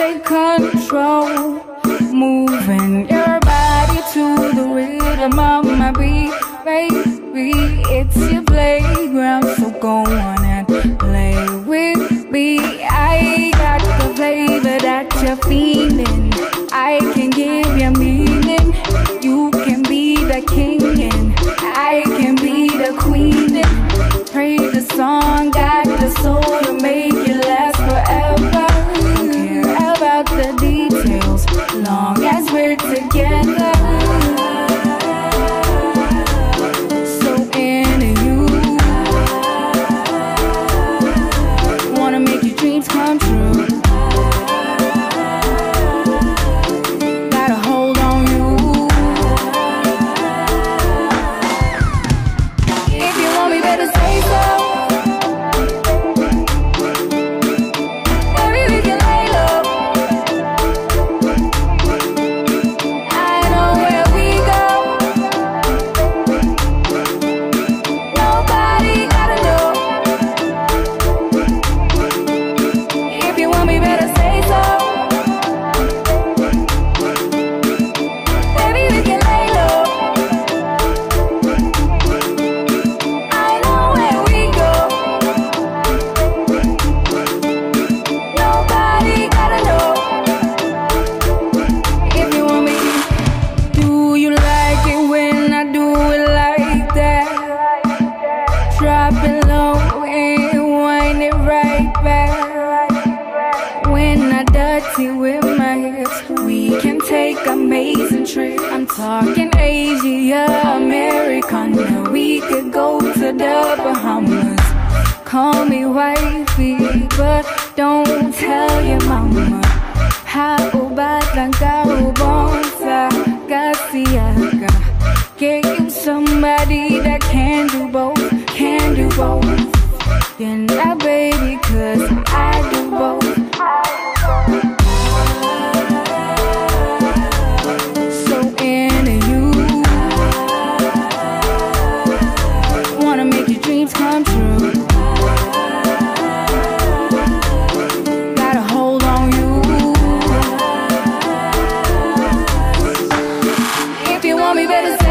take control, moving your body to the rhythm of my beat. Baby, it's your playground, so go on and play with me. I got the flavor that you're feeling. I can give you meaning. You can be the king and I can be the queen. Pray the song got the soul to make it last forever. Don't care about the details, long as we're together. So into you, wanna make your dreams come true. Gotta hold on you. If you want me, better say so. Drop it low and wind it right back. When I dirty with my hips, we can take amazing trip. I'm talking Asia, Americana. We could go to the Bahamas. Call me wifey, but don't tell your mama. How about bonza, Garciaga? Get you somebody that can do both. Can do both. Then that baby, 'cause I do both. So into you, wanna make your dreams come true. Gotta hold on you. If you want me, better